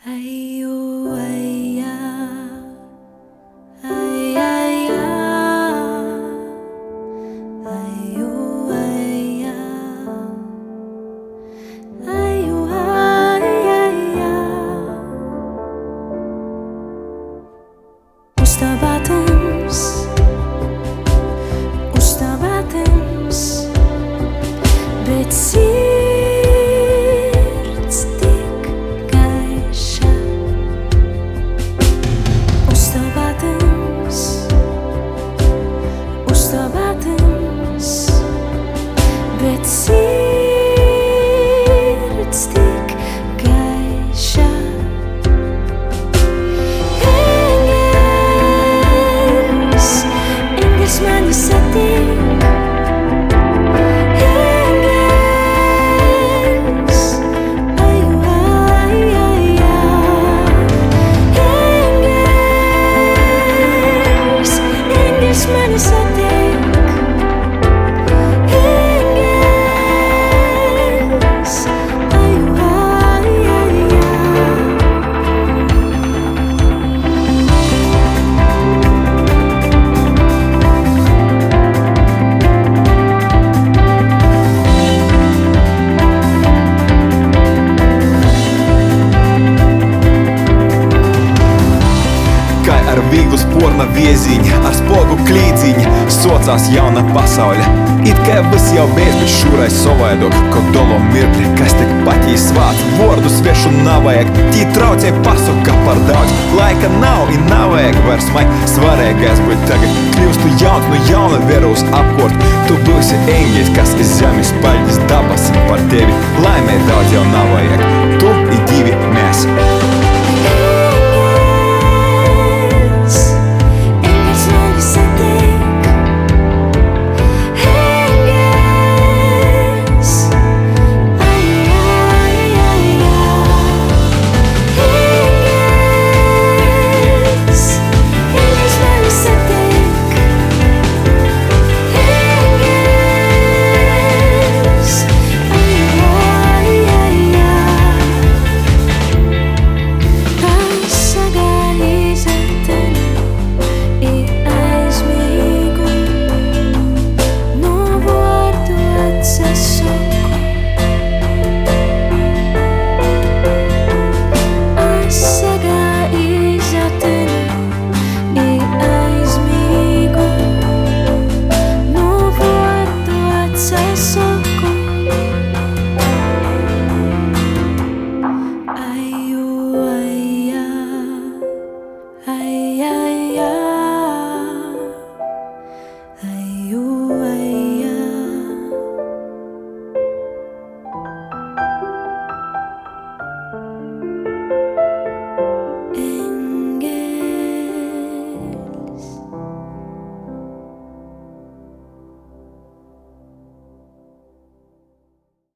Aiju, aijā, aijā, aiju, aijā, aiju, aijā. Uzstāvētams, bet sirds tik gaiša. Uzstāvētams, bet sirds tik gaiša. Engels mani satīk. Ar vīglu sporna vieziņa, ar spogu klīdziņa socās jauna pasauļa. It kā viss jau beidz, bet šūrais sovaidok, kaut dolo mirkļi, kas tik patī svāc. Vordu svešu navajag, tī traucē pasuka par daudz. Laika nav i navajag vairs mai, svarīgais būt tagad. Kļūstu jauns no jauna verūs apkort. Tu būsi engels, kas iz zemes paļģis dabasim par tevi. Laimē daudz jau navajag, tu i divi mēs.